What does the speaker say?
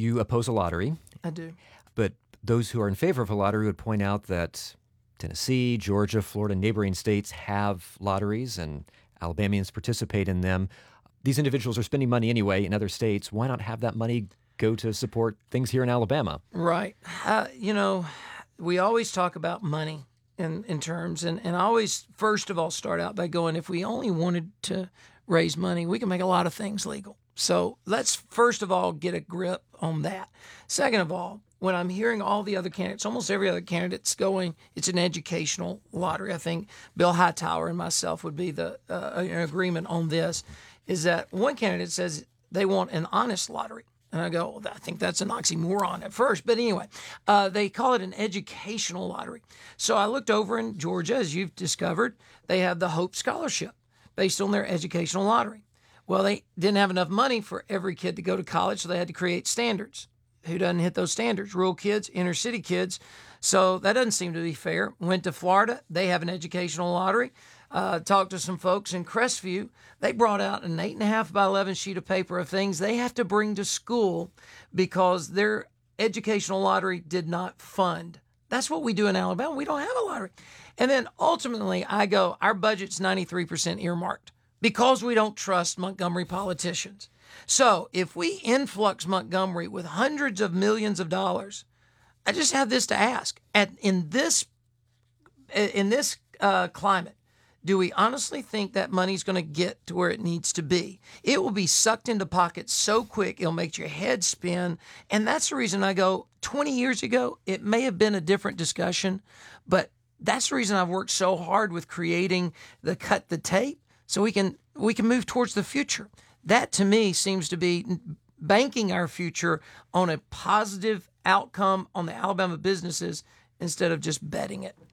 You oppose a lottery, I do. but those who are in favor of a lottery would point out that Tennessee, Georgia, Florida, neighboring states have lotteries and Alabamians participate in them. These individuals are spending money anyway in other states. Why not have that money go to support things here in Alabama? Right. We always talk about money in terms, and I always, first of all, start out by going, if we only wanted to raise money, we can make a lot of things legal. So let's, first of all, get a grip on that. Second of all, when I'm hearing all the other candidates, almost every other candidate's going, it's an educational lottery. I think Bill Hightower and myself would be in agreement on this, is that one candidate says they want an honest lottery. And I go, well, I think that's an oxymoron at first. But anyway, they call it an educational lottery. So I looked over in Georgia, as you've discovered, they have the Hope Scholarship based on their educational lottery. Well, they didn't have enough money for every kid to go to college, so they had to create standards. Who doesn't hit those standards? Rural kids, inner city kids. So that doesn't seem to be fair. Went to Florida. They have an educational lottery. Talked to some folks in Crestview. They brought out an 8.5 by 11 sheet of paper of things they have to bring to school because their educational lottery did not fund. That's what we do in Alabama. We don't have a lottery. And then ultimately, I go, our budget's 93% earmarked because we don't trust Montgomery politicians. So if we influx Montgomery with hundreds of millions of dollars, I just have this to ask. In this climate, do we honestly think that money's going to get to where it needs to be? It will be sucked into pockets so quick, it'll make your head spin. And that's the reason I go, 20 years ago, it may have been a different discussion, but that's the reason I've worked so hard with creating the Cut the Tape so we can move towards the future. That, to me, seems to be banking our future on a positive outcome on the Alabama businesses instead of just betting it.